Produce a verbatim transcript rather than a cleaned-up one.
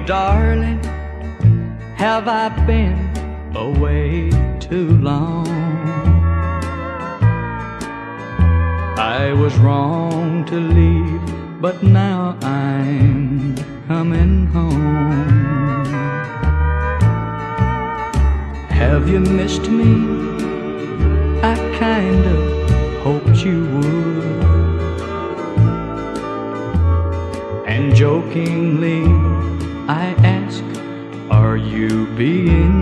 darling, have I been away too long? I was wrong to leave, but now I'm coming home. Have you missed me? I kinda hoped you would. And jokingly I ask, are you being